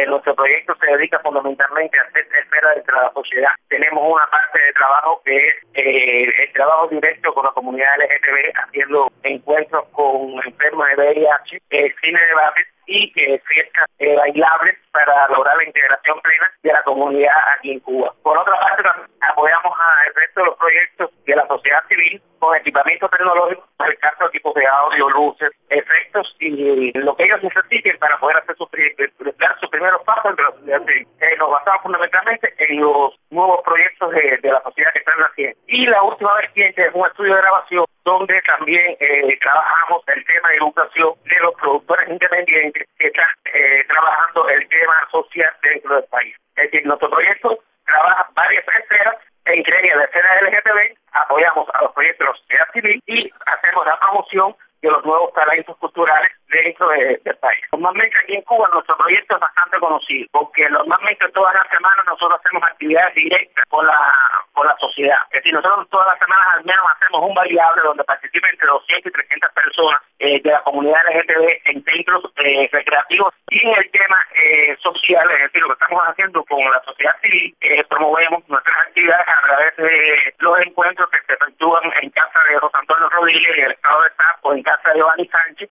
nuestro proyecto se dedica fundamentalmente a hacer esfera de la sociedad. Tenemos una parte de trabajo que es el trabajo directo con la comunidad LGTB, haciendo encuentros con enfermos de VIH, cine de debate y fiestas bailables para lograr la integración plena de la comunidad aquí en Cuba. Por otra parte, apoyamos al resto de los proyectos de la sociedad civil con equipamiento tecnológico, en el caso de equipos de audio, luces, efectos y lo que ellos necesiten para poder hacer dar sus primeros pasos entre la sociedad civil. Nos basamos fundamentalmente en los nuevos proyectos de la sociedad que están haciendo. Y la última vertiente es un estudio de grabación donde también trabajamos el tema de educación de los productores independientes que están trabajando el tema social dentro del país. Es decir, nuestro proyecto trabaja varias esferas, entre ellas la esfera LGTB, apoyamos a los proyectos de la sociedad civil y hacemos la promoción de los nuevos talentos culturales dentro del país. Normalmente aquí en Cuba nuestro proyecto es bastante conocido, porque normalmente todas las semanas nosotros hacemos actividades directas con la sociedad. Es decir, nosotros todas las semanas al menos hacemos un bailable donde participen entre 200 y 300 personas de la comunidad LGTB en centros recreativos y en el tema social, es decir, lo que estamos haciendo con la sociedad civil, promovemos nuestras actividades a través de los encuentros que se efectúan en casa de José Antonio Rodríguez en el estado de Estado o en casa de Giovanni Sánchez